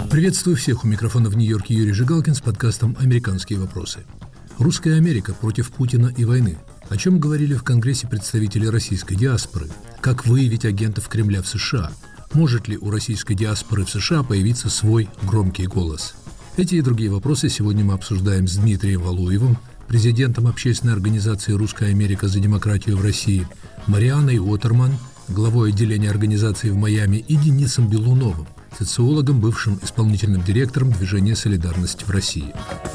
Приветствую всех, у микрофона в Нью-Йорке Юрий Жигалкин с подкастом «Американские вопросы». Русская Америка против Путина и войны. О чем говорили в Конгрессе представители российской диаспоры? Как выявить агентов Кремля в США? Может ли у российской диаспоры в США появиться свой громкий голос? Эти и другие вопросы сегодня мы обсуждаем с Дмитрием Валуевым, президентом общественной организации «Русская Америка за демократию в России», Марианной Уотерман, главой отделения организации в Майами, и Денисом Белуновым, социологом, бывшим исполнительным директором движения «Солидарность в России».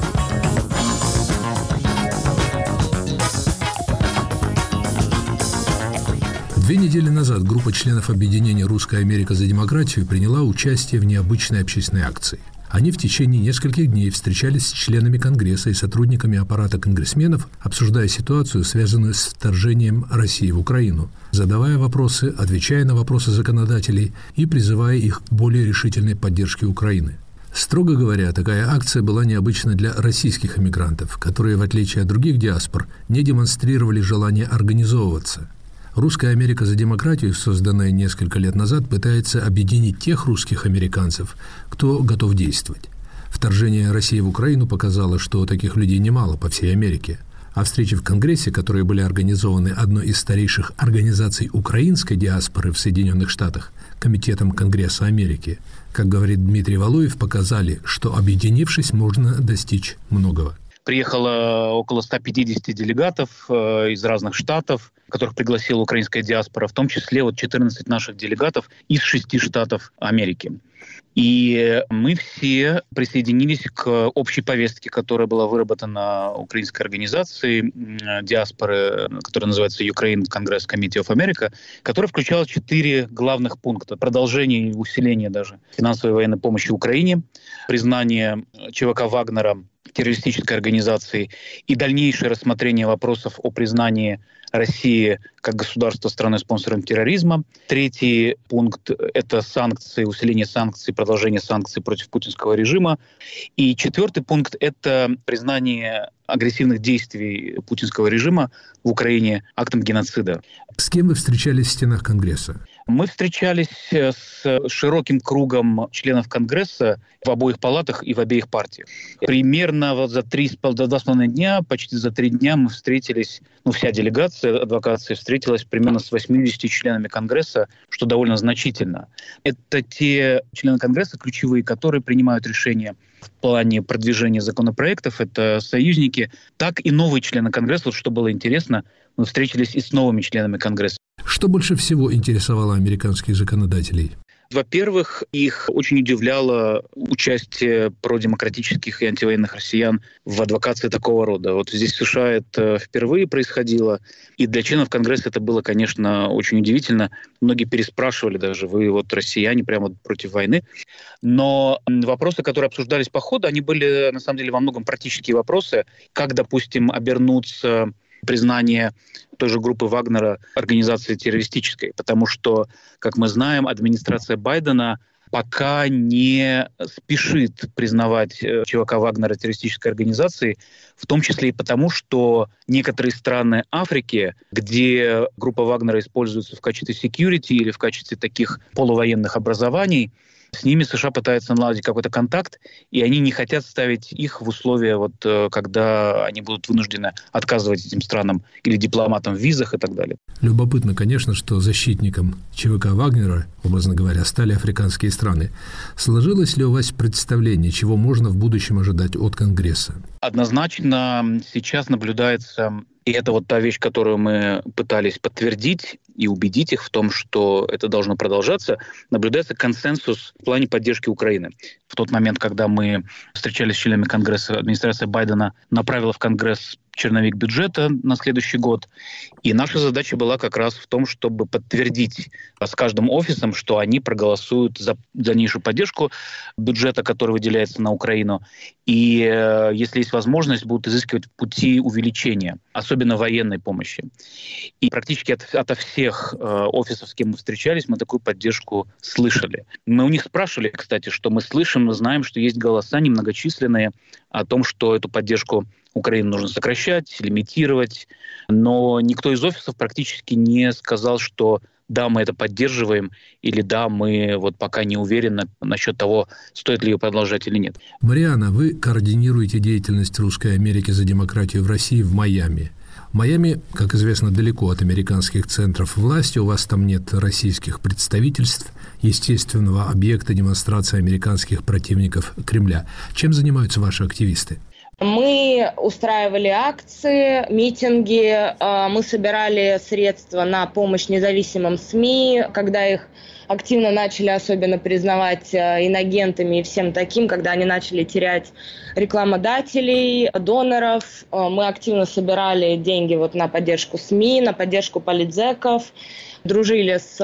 Две недели назад группа членов объединения «Русская Америка за демократию» приняла участие в необычной общественной акции. Они в течение нескольких дней встречались с членами Конгресса и сотрудниками аппарата конгрессменов, обсуждая ситуацию, связанную с вторжением России в Украину, задавая вопросы, отвечая на вопросы законодателей и призывая их к более решительной поддержке Украины. Строго говоря, такая акция была необычна для российских эмигрантов, которые, в отличие от других диаспор, не демонстрировали желание организовываться. «Русская Америка за демократию», созданная несколько лет назад, пытается объединить тех русских американцев, кто готов действовать. Вторжение России в Украину показало, что таких людей немало по всей Америке. А встречи в Конгрессе, которые были организованы одной из старейших организаций украинской диаспоры в Соединенных Штатах, Комитетом Конгресса Америки, как говорит Дмитрий Валуев, показали, что, объединившись, можно достичь многого. Приехало около 150 делегатов из разных штатов, которых пригласила украинская диаспора, в том числе 14 наших делегатов из 6 штатов Америки. И мы все присоединились к общей повестке, которая была выработана украинской организацией диаспоры, которая называется Ukraine Congress Committee of America, которая включала 4 главных пункта. Продолжение и усиление даже финансовой и военной помощи Украине, признание ЧВК Вагнера террористической организацией и дальнейшее рассмотрение вопросов о признании России как государства страной-спонсором терроризма. 3 пункт – это санкции, усиление санкций, продолжение санкций против путинского режима. И 4 пункт – это признание агрессивных действий путинского режима в Украине актом геноцида. С кем вы встречались в стенах Конгресса? Мы встречались с широким кругом членов Конгресса в обоих палатах и в обеих партиях. Примерно за 2,5 дня, почти за 3 дня мы встретились, вся делегация адвокации встретилась примерно с 80 членами Конгресса, что довольно значительно. Это те члены Конгресса, ключевые, которые принимают решения в плане продвижения законопроектов, это союзники, так и новые члены Конгресса. Что было интересно, мы встретились и с новыми членами Конгресса. Что больше всего интересовало американских законодателей? Во-первых, их очень удивляло участие продемократических и антивоенных россиян в адвокации такого рода. Здесь в США это впервые происходило, и для членов Конгресса это было, конечно, очень удивительно. Многие переспрашивали даже, вы россияне прямо против войны. Но вопросы, которые обсуждались по ходу, они были, на самом деле, во многом практические вопросы. Как, допустим, обернуться признание той же группы Вагнера организацией террористической. Потому что, как мы знаем, администрация Байдена пока не спешит признавать ЧВК Вагнера террористической организацией, в том числе и потому, что некоторые страны Африки, где группа Вагнера используется в качестве security или в качестве таких полувоенных образований, с ними США пытаются наладить какой-то контакт, и они не хотят ставить их в условия, когда они будут вынуждены отказывать этим странам или дипломатам в визах и так далее. Любопытно, конечно, что защитником ЧВК Вагнера, образно говоря, стали африканские страны. Сложилось ли у вас представление, чего можно в будущем ожидать от Конгресса? Однозначно сейчас наблюдается, и это та вещь, которую мы пытались подтвердить и убедить их в том, что это должно продолжаться, наблюдается консенсус в плане поддержки Украины. В тот момент, когда мы встречались с членами Конгресса, администрация Байдена направила в Конгресс черновик бюджета на следующий год. И наша задача была как раз в том, чтобы подтвердить с каждым офисом, что они проголосуют за дальнейшую поддержку бюджета, который выделяется на Украину. И если есть возможность, будут изыскивать пути увеличения, особенно военной помощи. И практически ото всех офисов, с кем мы встречались, мы такую поддержку слышали. Мы у них спрашивали, кстати, что мы слышим, мы знаем, что есть голоса немногочисленные о том, что эту поддержку Украину нужно сокращать, лимитировать. Но никто из офисов практически не сказал, что да, мы это поддерживаем, или да, мы вот пока не уверены насчет того, стоит ли ее продолжать или нет. Марианна, вы координируете деятельность Русской Америки за демократию в России в Майами. Майами, как известно, далеко от американских центров власти, у вас там нет российских представительств, естественного объекта демонстрации американских противников Кремля. Чем занимаются ваши активисты? Мы устраивали акции, митинги, мы собирали средства на помощь независимым СМИ, когда их активно начали особенно признавать инагентами и всем таким, когда они начали терять рекламодателей, доноров. Мы активно собирали деньги на поддержку СМИ, на поддержку политзеков. Дружили с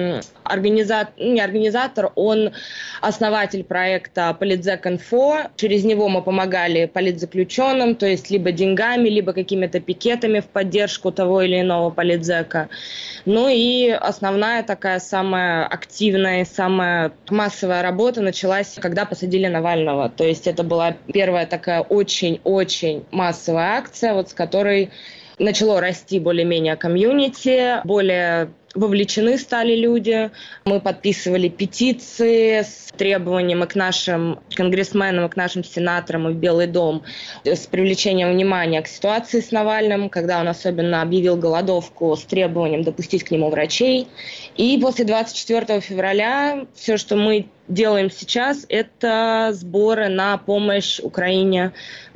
организатор, он основатель проекта Политзек.Инфо. Через него мы помогали политзаключенным, то есть либо деньгами, либо какими-то пикетами в поддержку того или иного политзека. Ну и основная такая самая активная, самая массовая работа началась, когда посадили Навального. То есть это была первая такая очень-очень массовая акция, с которой начало расти более-менее комьюнити, более вовлечены стали люди. Мы подписывали петиции с требованием и к нашим конгрессменам, и к нашим сенаторам, и в Белый дом с привлечением внимания к ситуации с Навальным, когда он особенно объявил голодовку с требованием допустить к нему врачей. И после 24 февраля все, что мы делаем сейчас, это сборы на помощь Украине.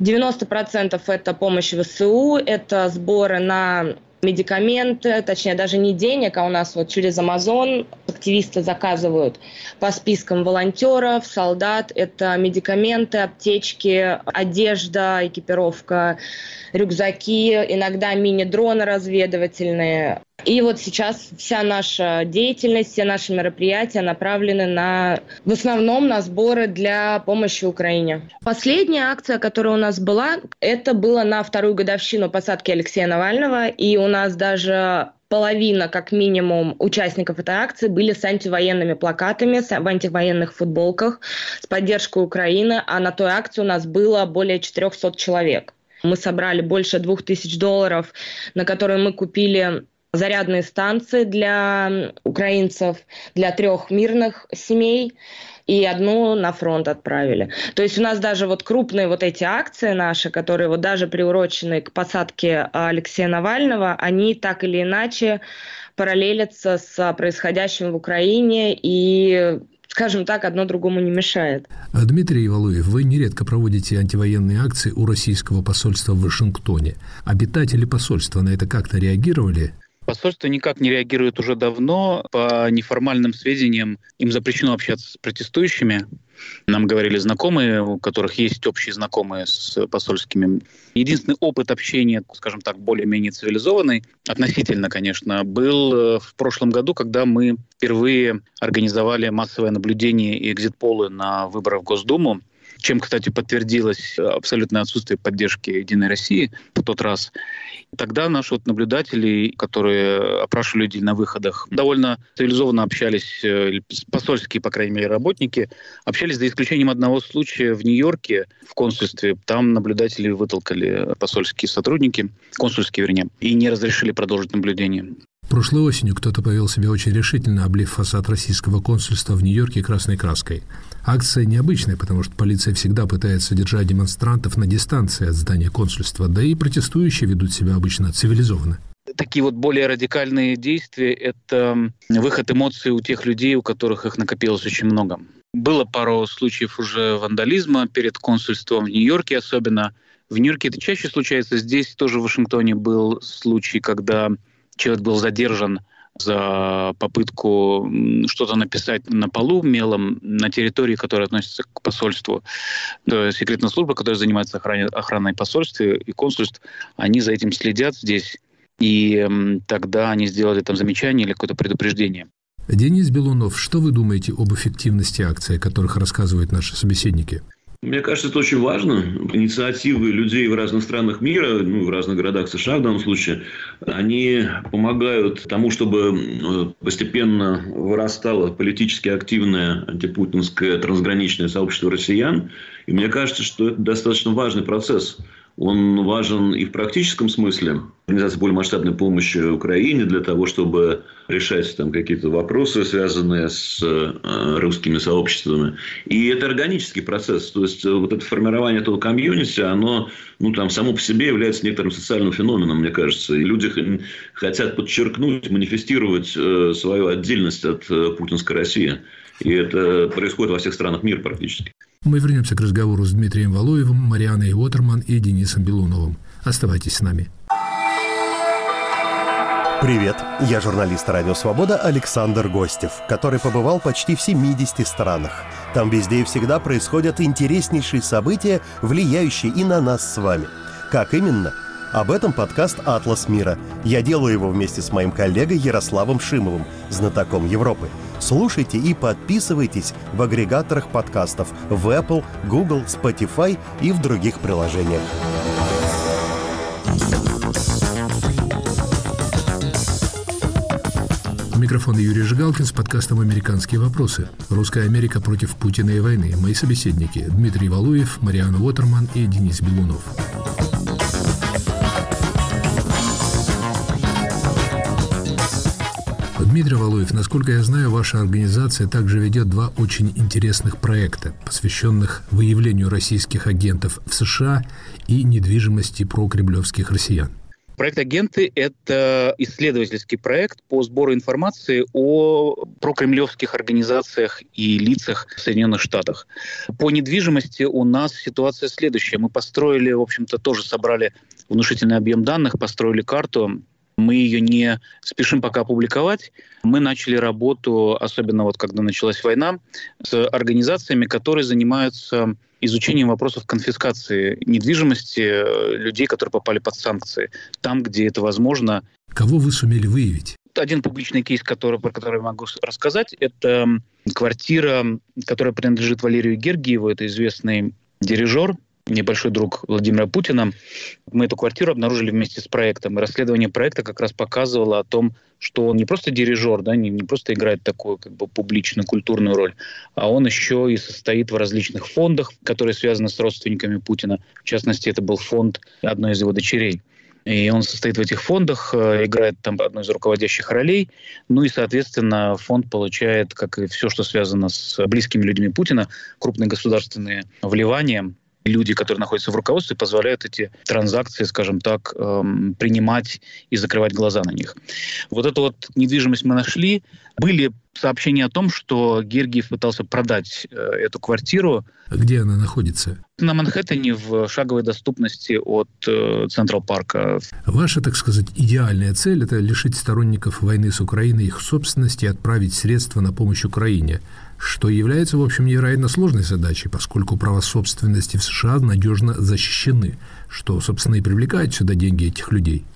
90% это помощь ВСУ, это сборы на медикаменты, точнее даже не денег, а у нас через Amazon активисты заказывают по спискам волонтеров, солдат. Это медикаменты, аптечки, одежда, экипировка, рюкзаки, иногда мини-дроны разведывательные. И сейчас вся наша деятельность, все наши мероприятия направлены в основном на сборы для помощи Украине. Последняя акция, которая у нас была, это было на вторую годовщину посадки Алексея Навального, и у нас даже половина, как минимум, участников этой акции были с антивоенными плакатами, в антивоенных футболках с поддержкой Украины, а на той акции у нас было более 400 человек. Мы собрали больше $2000, на которые мы купили зарядные станции для украинцев, для 3 мирных семей, и 1 на фронт отправили. То есть у нас даже крупные эти акции наши, которые даже приурочены к посадке Алексея Навального, они так или иначе параллелятся с происходящим в Украине и, скажем так, одно другому не мешает. Дмитрий Валуев, вы нередко проводите антивоенные акции у российского посольства в Вашингтоне. Обитатели посольства на это как-то реагировали? Посольство никак не реагирует уже давно. По неформальным сведениям, им запрещено общаться с протестующими. Нам говорили знакомые, у которых есть общие знакомые с посольскими. Единственный опыт общения, скажем так, более-менее цивилизованный, относительно, конечно, был в прошлом году, когда мы впервые организовали массовое наблюдение и экзит-полы на выборах в Госдуму, чем, кстати, подтвердилось абсолютное отсутствие поддержки «Единой России» в тот раз. Тогда наши наблюдатели, которые опрашивали людей на выходах, довольно цивилизованно общались, посольские, по крайней мере, работники, общались за исключением одного случая в Нью-Йорке, в консульстве. Там наблюдатели вытолкали посольские сотрудники, консульские, вернее, и не разрешили продолжить наблюдение. Прошлой осенью кто-то повел себя очень решительно, облив фасад российского консульства в Нью-Йорке красной краской. Акция необычная, потому что полиция всегда пытается держать демонстрантов на дистанции от здания консульства, да и протестующие ведут себя обычно цивилизованно. Такие более радикальные действия – это выход эмоций у тех людей, у которых их накопилось очень много. Было пару случаев уже вандализма перед консульством в Нью-Йорке особенно. В Нью-Йорке это чаще случается, здесь тоже в Вашингтоне был случай, когда человек был задержан за попытку что-то написать на полу мелом на территории, которая относится к посольству. Секретная служба, которая занимается охраной посольства и консульств, они за этим следят здесь. И тогда они сделали там замечание или какое-то предупреждение. Денис Белунов, что вы думаете об эффективности акций, о которых рассказывают наши собеседники? Мне кажется, это очень важно. Инициативы людей в разных странах мира, в разных городах США в данном случае, они помогают тому, чтобы постепенно вырастало политически активное антипутинское трансграничное сообщество россиян. И мне кажется, что это достаточно важный процесс. Он важен и в практическом смысле. Организация более масштабной помощи Украине для того, чтобы решать там какие-то вопросы, связанные с русскими сообществами. И это органический процесс. То есть, вот это формирование этого комьюнити, оно само по себе является некоторым социальным феноменом, мне кажется. И люди хотят подчеркнуть, манифестировать свою отдельность от путинской России. И это происходит во всех странах мира практически. Мы вернемся к разговору с Дмитрием Валуевым, Марианной Уотерман и Денисом Белуновым. Оставайтесь с нами. Привет, я журналист «Радио Свобода» Александр Гостев, который побывал почти в 70 странах. Там везде и всегда происходят интереснейшие события, влияющие и на нас с вами. Как именно? Об этом подкаст «Атлас мира». Я делаю его вместе с моим коллегой Ярославом Шимовым, знатоком Европы. Слушайте и подписывайтесь в агрегаторах подкастов в Apple, Google, Spotify и в других приложениях. У микрофона Юрий Жигалкин с подкастом «Американские вопросы». Русская Америка против Путина и войны. Мои собеседники – Дмитрий Валуев, Марианна Уотерман и Денис Белунов. Дмитрий Валуев, насколько я знаю, ваша организация также ведет 2 очень интересных проекта, посвященных выявлению российских агентов в США и недвижимости прокремлевских россиян. Проект «Агенты» — это исследовательский проект по сбору информации о прокремлевских организациях и лицах в Соединенных Штатах. По недвижимости у нас ситуация следующая. Мы построили, в общем-то, тоже собрали внушительный объем данных, построили карту. Мы ее не спешим пока опубликовать. Мы начали работу, особенно вот когда началась война, с организациями, которые занимаются изучением вопросов конфискации недвижимости людей, которые попали под санкции, там, где это возможно. Кого вы сумели выявить? Один публичный кейс, про который я могу рассказать, это квартира, которая принадлежит Валерию Гергиеву, это известный дирижер, небольшой друг Владимира Путина. Мы эту квартиру обнаружили вместе с проектом. И расследование проекта как раз показывало о том, что он не просто дирижер, да, не просто играет такую публичную культурную роль, а он еще и состоит в различных фондах, которые связаны с родственниками Путина. В частности, это был фонд одной из его дочерей. И он состоит в этих фондах, играет там одну из руководящих ролей. Ну и, соответственно, фонд получает, как и все, что связано с близкими людьми Путина, крупные государственные вливания. Люди, которые находятся в руководстве, позволяют эти транзакции, скажем так, принимать и закрывать глаза на них. Вот эту вот недвижимость мы нашли. Были сообщения о том, что Гергиев пытался продать эту квартиру. Где она находится? На Манхэттене, в шаговой доступности от Централ-парка. Ваша, так сказать, идеальная цель – это лишить сторонников войны с Украиной их собственности и отправить средства на помощь Украине, что является, в общем, невероятно сложной задачей, поскольку права собственности в США надежно защищены, что, собственно, и привлекает сюда деньги этих людей.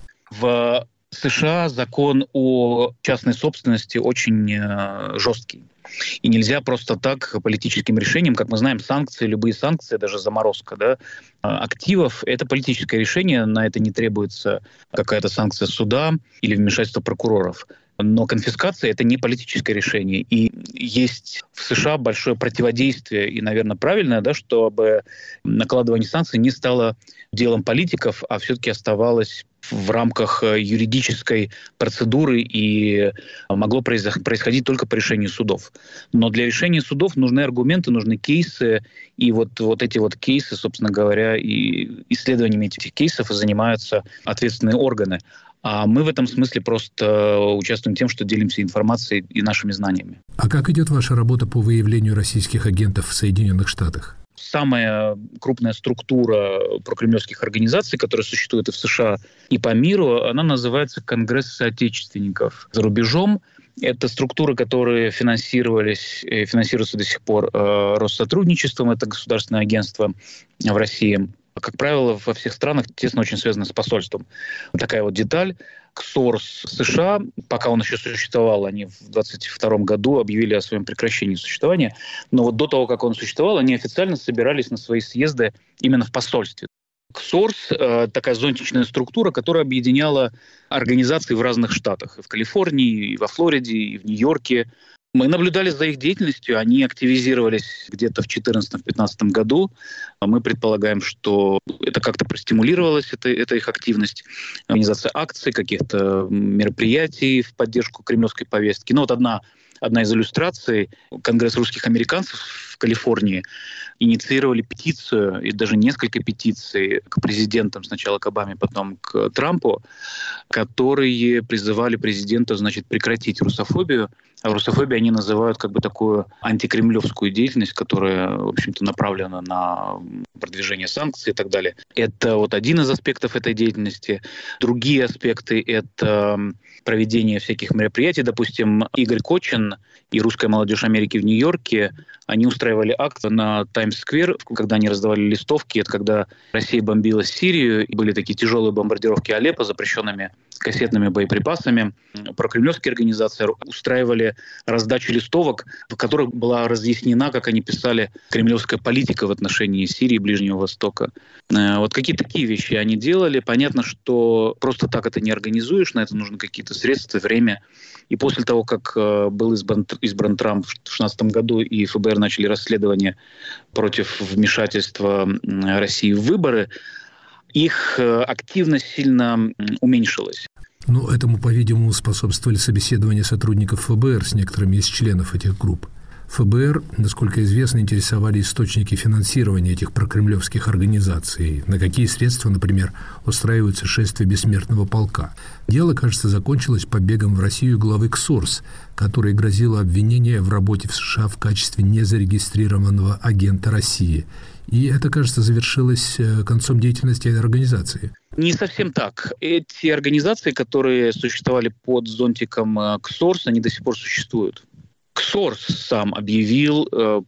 В США закон о частной собственности очень жесткий. И нельзя просто так политическим решением, как мы знаем, санкции, любые санкции, даже заморозка, да, активов, это политическое решение, на это не требуется какая-то санкция суда или вмешательство прокуроров. Но конфискация – это не политическое решение. И есть в США большое противодействие, и, наверное, правильное, да, чтобы накладывание санкций не стало делом политиков, а все-таки оставалось в рамках юридической процедуры и могло происходить только по решению судов. Но для решения судов нужны аргументы, нужны кейсы, и вот эти вот кейсы, собственно говоря, и исследованиями этих кейсов занимаются ответственные органы. А мы в этом смысле просто участвуем тем, что делимся информацией и нашими знаниями. А как идет ваша работа по выявлению российских агентов в Соединенных Штатах? Самая крупная структура прокремлевских организаций, которая существует и в США, и по миру, она называется Конгресс соотечественников за рубежом. Это структуры, которые финансировались и финансируются до сих пор Россотрудничеством, это государственное агентство в России. Как правило, во всех странах тесно очень связано с посольством. Такая вот деталь. КСОРС США, пока он еще существовал, они в 2022 году объявили о своем прекращении существования, но вот до того, как он существовал, они официально собирались на свои съезды именно в посольстве. КСОРС – такая зонтичная структура, которая объединяла организации в разных штатах. И в Калифорнии, и во Флориде, и в Нью-Йорке. Мы наблюдали за их деятельностью. Они активизировались где-то в 2014-2015 году. Мы предполагаем, что это как-то простимулировалось, эта их активность. Организация акций, каких-то мероприятий в поддержку кремлевской повестки. Ну вот одна из иллюстраций. Конгресс русских американцев в Калифорнии инициировали петицию, и даже несколько петиций к президентам, сначала к Обаме, потом к Трампу, которые призывали президента, прекратить русофобию. А русофобию они называют такую антикремлевскую деятельность, которая, в общем-то, направлена на продвижение санкций и так далее. Это вот один из аспектов этой деятельности. Другие аспекты — это проведение всяких мероприятий. Допустим, Игорь Кочин и русская молодежь Америки в Нью-Йорке, они устраивали акт на Таймс-сквер, когда они раздавали листовки. Это когда Россия бомбила Сирию, и были такие тяжелые бомбардировки Алеппо запрещенными кассетными боеприпасами. Прокремлевские организации устраивали раздачу листовок, в которых была разъяснена, как они писали, кремлевская политика в отношении Сирии и Ближнего Востока. Вот какие-то такие вещи они делали. Понятно, что просто так это не организуешь, на это нужны какие-то средства, время. И после того, как был избран Трамп в 2016 году и ФБР начали расследование против вмешательства России в выборы, их активность сильно уменьшилась. Но этому, по-видимому, способствовали собеседования сотрудников ФБР с некоторыми из членов этих групп. ФБР, насколько известно, интересовали источники финансирования этих прокремлевских организаций, на какие средства, например, устраиваются шествия бессмертного полка. Дело, кажется, закончилось побегом в Россию главы КСОРС, которой грозило обвинение в работе в США в качестве незарегистрированного агента России. И это, кажется, завершилось концом деятельности этой организации. Не совсем так. Эти организации, которые существовали под зонтиком КСОРС, они до сих пор существуют. КСОРС сам объявил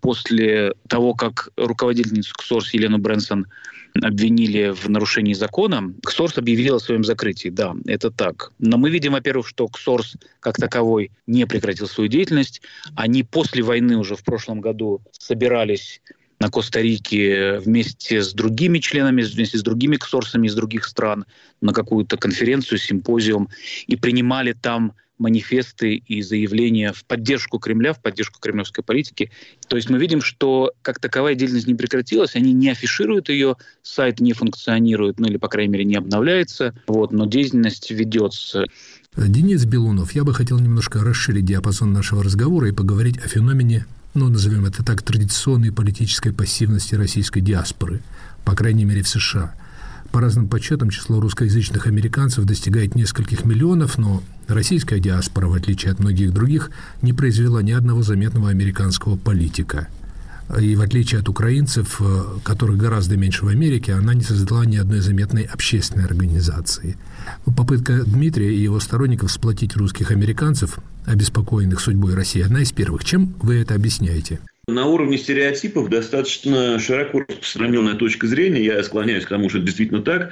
после того, как руководительницу КСОРС Елену Брэнсон обвинили в нарушении закона, КСОРС объявил о своем закрытии. Да, это так. Но мы видим, во-первых, что КСОРС как таковой не прекратил свою деятельность. Они после войны уже в прошлом году собирались на Коста-Рике вместе с другими членами, вместе с другими КСОРСами из других стран на какую-то конференцию, симпозиум, и принимали там манифесты и заявления в поддержку Кремля, в поддержку кремлевской политики. То есть мы видим, что как таковая деятельность не прекратилась, они не афишируют ее, сайт не функционирует, или, по крайней мере, не обновляется, но деятельность ведется. Денис Белунов, я бы хотел немножко расширить диапазон нашего разговора и поговорить о феномене, назовем это так, традиционной политической пассивности российской диаспоры, по крайней мере в США. По разным подсчетам, число русскоязычных американцев достигает нескольких миллионов, но российская диаспора, в отличие от многих других, не произвела ни одного заметного американского политика. И в отличие от украинцев, которых гораздо меньше в Америке, она не создала ни одной заметной общественной организации. Попытка Дмитрия и его сторонников сплотить русских американцев, обеспокоенных судьбой России, одна из первых. Чем вы это объясняете? На уровне стереотипов достаточно широко распространенная точка зрения, я склоняюсь к тому, что это действительно так,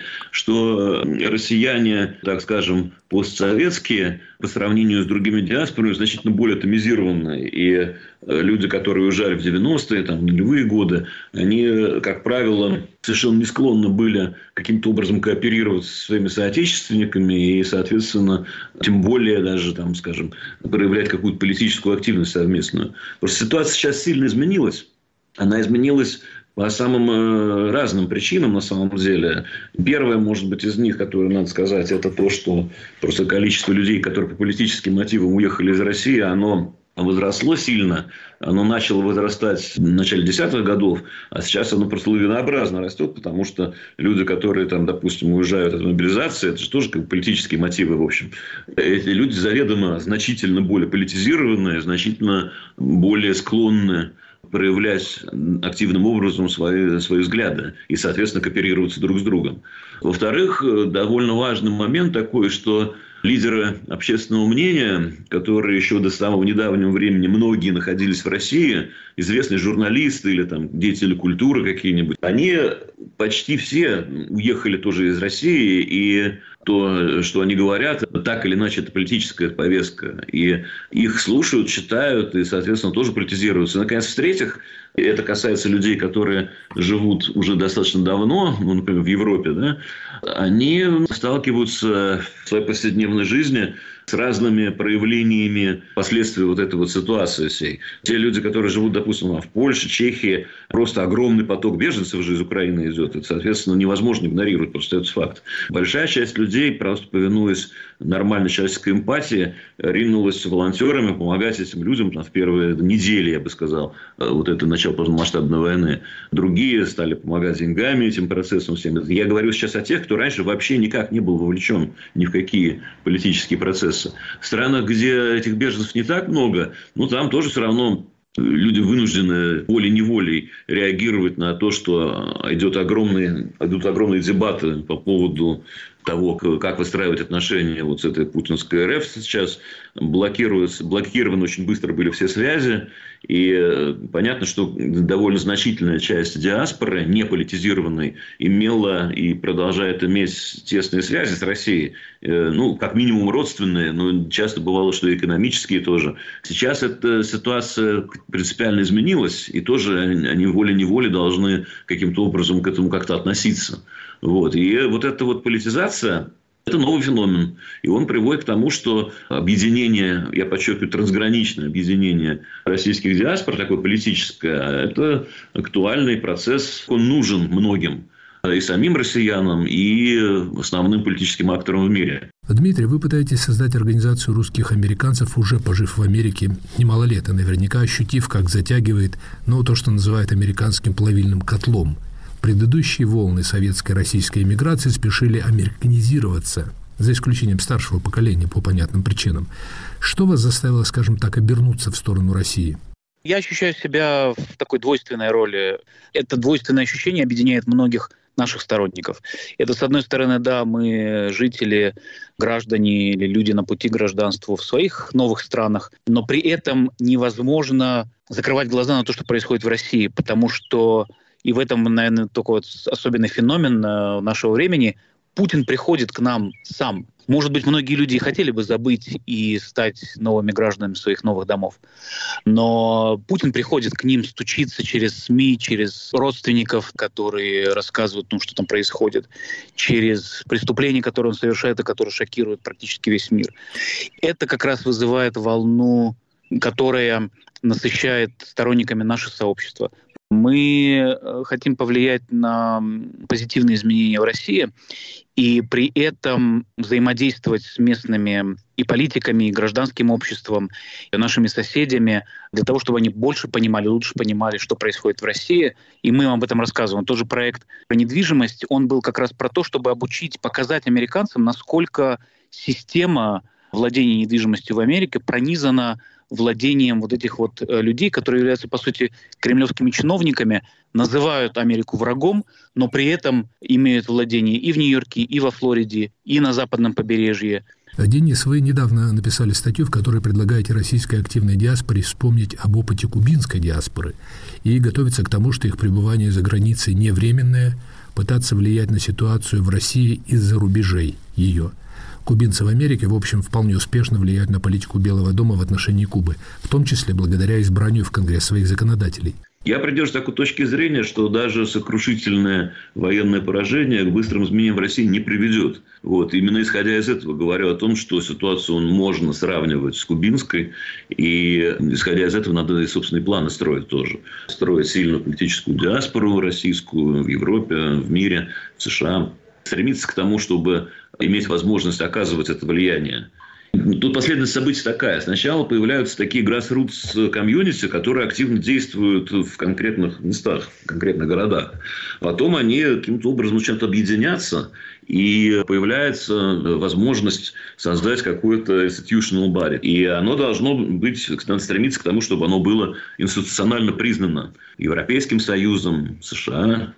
что россияне, так скажем, постсоветские по сравнению с другими диаспорами значительно более атомизированы. И люди, которые уезжали в 90-е, нулевые годы, они, как правило, совершенно не склонны были каким-то образом кооперировать со своими соотечественниками и, соответственно, тем более даже, проявлять какую-то политическую активность совместную. Просто ситуация сейчас сильно изменилась. Она изменилась по самым разным причинам, на самом деле. Первое, может быть, из них, которое надо сказать, это то, что просто количество людей, которые по политическим мотивам уехали из России, оно возросло сильно. Оно начало возрастать в начале десятых годов, а сейчас оно просто лавинообразно растет, потому что люди, которые, допустим, уезжают от мобилизации, это же тоже политические мотивы, в общем. Эти люди заведомо значительно более политизированные, значительно более склонны проявлять активным образом свои взгляды и, соответственно, кооперироваться друг с другом. Во-вторых, довольно важный момент такой, что лидеры общественного мнения, которые еще до самого недавнего времени многие находились в России, известные журналисты или деятели культуры какие-нибудь, они почти все уехали тоже из России, и то, что они говорят, так или иначе, это политическая повестка. И их слушают, читают и, соответственно, тоже политизируются. И, наконец, в-третьих, это касается людей, которые живут уже достаточно давно, например, в Европе, они сталкиваются в своей повседневной жизни с разными проявлениями последствий вот этой вот ситуации всей. Те люди, которые живут, допустим, в Польше, Чехии, просто огромный поток беженцев же из Украины идет. Это, соответственно, невозможно игнорировать, просто это факт. Большая часть людей, просто повинуясь нормальной человеческой эмпатии, ринулась волонтерами помогать этим людям в первые недели, я бы сказал, вот это начало полномасштабной войны. Другие стали помогать деньгами этим процессам всем. Я говорю сейчас о тех, кто раньше вообще никак не был вовлечен ни в какие политические процессы. В странах, где этих беженцев не так много, там тоже все равно люди вынуждены волей-неволей реагировать на то, что идут огромные дебаты по поводу того, как выстраивать отношения вот с этой путинской РФ сейчас. Блокированы очень быстро были все связи. И понятно, что довольно значительная часть диаспоры, не политизированной, имела и продолжает иметь тесные связи с Россией. Как минимум родственные, но часто бывало, что и экономические тоже. Сейчас эта ситуация принципиально изменилась. И тоже они волей-неволей должны каким-то образом к этому как-то относиться. Вот. И вот эта вот политизация – это новый феномен. И он приводит к тому, что объединение, я подчеркиваю, трансграничное объединение российских диаспор, такое политическое, это актуальный процесс. Он нужен многим. И самим россиянам, и основным политическим акторам в мире. Дмитрий, вы пытаетесь создать организацию русских американцев, уже пожив в Америке немало лет, и наверняка ощутив, как затягивает, то, что называют американским плавильным котлом. Предыдущие волны советской и российской эмиграции спешили американизироваться, за исключением старшего поколения по понятным причинам. Что вас заставило, скажем так, обернуться в сторону России? Я ощущаю себя в такой двойственной роли. Это двойственное ощущение объединяет многих наших сторонников. Это, с одной стороны, да, мы жители, граждане или люди на пути к гражданству в своих новых странах, но при этом невозможно закрывать глаза на то, что происходит в России, потому что и в этом, наверное, только вот особенный феномен нашего времени. Путин приходит к нам сам. Может быть, многие люди хотели бы забыть и стать новыми гражданами своих новых домов. Но Путин приходит к ним, стучится через СМИ, через родственников, которые рассказывают, что там происходит, через преступления, которые он совершает и которые шокируют практически весь мир. Это как раз вызывает волну, которая насыщает сторонниками наше сообщество. Мы хотим повлиять на позитивные изменения в России и при этом взаимодействовать с местными и политиками, и гражданским обществом, и нашими соседями, для того, чтобы они больше понимали, лучше понимали, что происходит в России. И мы им об этом рассказываем. Тоже проект про недвижимость, он был как раз про то, чтобы обучить, показать американцам, насколько система владения недвижимостью в Америке пронизана владением вот этих вот людей, которые являются, по сути, кремлевскими чиновниками, называют Америку врагом, но при этом имеют владение и в Нью-Йорке, и во Флориде, и на западном побережье. Денис, вы недавно написали статью, в которой предлагаете российской активной диаспоре вспомнить об опыте кубинской диаспоры и готовиться к тому, что их пребывание за границей не временное, пытаться влиять на ситуацию в России из-за рубежей ее. Кубинцы в Америке, в общем, вполне успешно влияют на политику Белого дома в отношении Кубы, в том числе благодаря избранию в Конгресс своих законодателей. Я придерживаюсь такой точки зрения, что даже сокрушительное военное поражение к быстрым изменениям в России не приведет. Именно исходя из этого говорю о том, что ситуацию можно сравнивать с кубинской. И исходя из этого надо и собственные планы строить тоже. Строить сильную политическую диаспору российскую в Европе, в мире, в США. Стремиться к тому, чтобы иметь возможность оказывать это влияние. Тут последовательность событий такая. Сначала появляются такие grassroots комьюнити, которые активно действуют в конкретных местах, в конкретных городах. Потом они каким-то образом начинают объединяться, и появляется возможность создать какое-то institutional body. И оно должно быть, надо стремиться к тому, чтобы оно было институционально признано Европейским Союзом, США.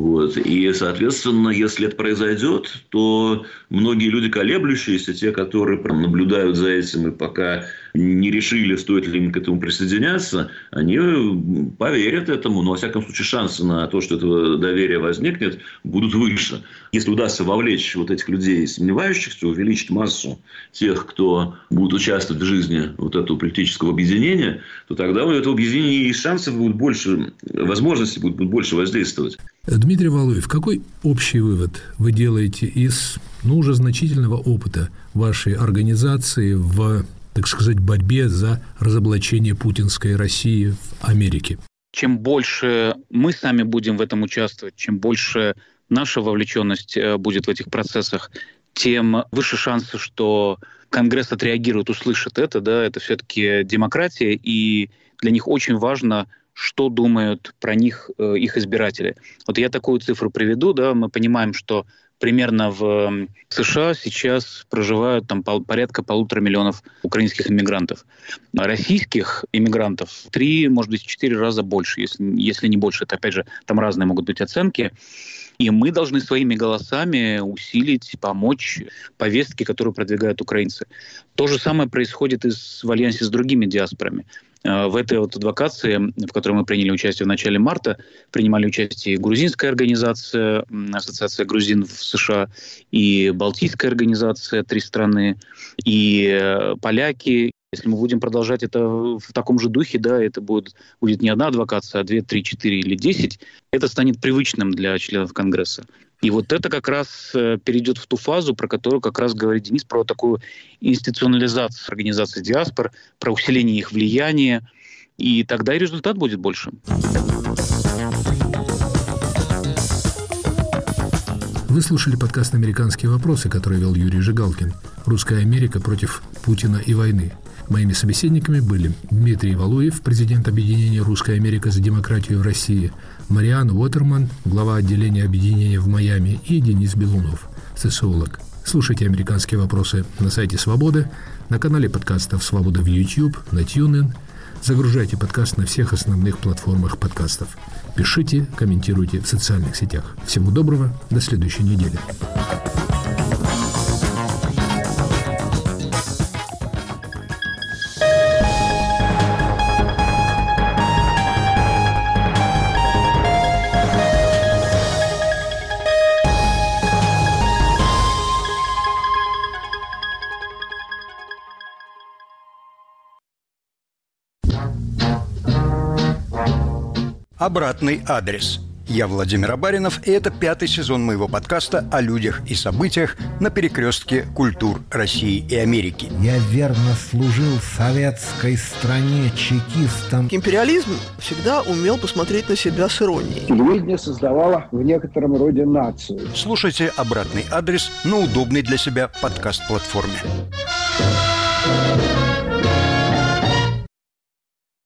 И, соответственно, если это произойдет, то многие люди колеблющиеся, те, которые наблюдают за этим и пока не решили, стоит ли им к этому присоединяться, они поверят этому. Но, во всяком случае, шансы на то, что это доверие возникнет, будут выше. Если удастся вовлечь вот этих людей сомневающихся, увеличить массу тех, кто будет участвовать в жизни вот этого политического объединения, то тогда у этого объединения и шансов будет больше, возможностей будет больше воздействовать. Дмитрий Валуев, какой общий вывод вы делаете из уже значительного опыта вашей организации в, так сказать, борьбе за разоблачение путинской России в Америке? Чем больше мы сами будем в этом участвовать, чем больше наша вовлеченность будет в этих процессах, тем выше шансы, что Конгресс отреагирует, услышит это. Да, это все-таки демократия, и для них очень важно, что думают про них их избиратели. Вот я такую цифру приведу. Да, мы понимаем, что примерно в США сейчас проживают там порядка 1,5 миллиона украинских иммигрантов. Российских иммигрантов в 3, может быть, в 4 раза больше, если не больше. Это, опять же, там разные могут быть оценки. И мы должны своими голосами усилить, помочь повестке, которую продвигают украинцы. То же самое происходит и в альянсе с другими диаспорами. В этой вот адвокации, в которой мы приняли участие в начале марта, принимали участие и грузинская организация, Ассоциация грузин в США, и балтийская организация, 3 страны, и поляки. Если мы будем продолжать это в таком же духе, да, это будет не одна адвокация, а 2, 3, 4 или 10, это станет привычным для членов Конгресса. И вот это как раз перейдет в ту фазу, про которую как раз говорит Денис, про такую институционализацию организаций диаспор, про усиление их влияния, и тогда и результат будет больше. Вы слушали подкаст «Американские вопросы», который вел Юрий Жигалкин. «Русская Америка против Путина и войны». Моими собеседниками были Дмитрий Валуев, президент объединения «Русская Америка за демократию в России», Мариан Уотерман, глава отделения объединения в Майами, и Денис Белунов, социолог. Слушайте «Американские вопросы» на сайте «Свободы», на канале подкастов «Свобода» в YouTube, на TuneIn. Загружайте подкаст на всех основных платформах подкастов. Пишите, комментируйте в социальных сетях. Всего доброго, до следующей недели. Обратный адрес. Я Владимир Абаринов, и это 5-й сезон моего подкаста о людях и событиях на перекрестке культур России и Америки. Я верно служил советской стране чекистом. Империализм всегда умел посмотреть на себя с иронией. Телевидение создавало в некотором роде нацию. Слушайте «Обратный адрес» на удобной для себя подкаст-платформе.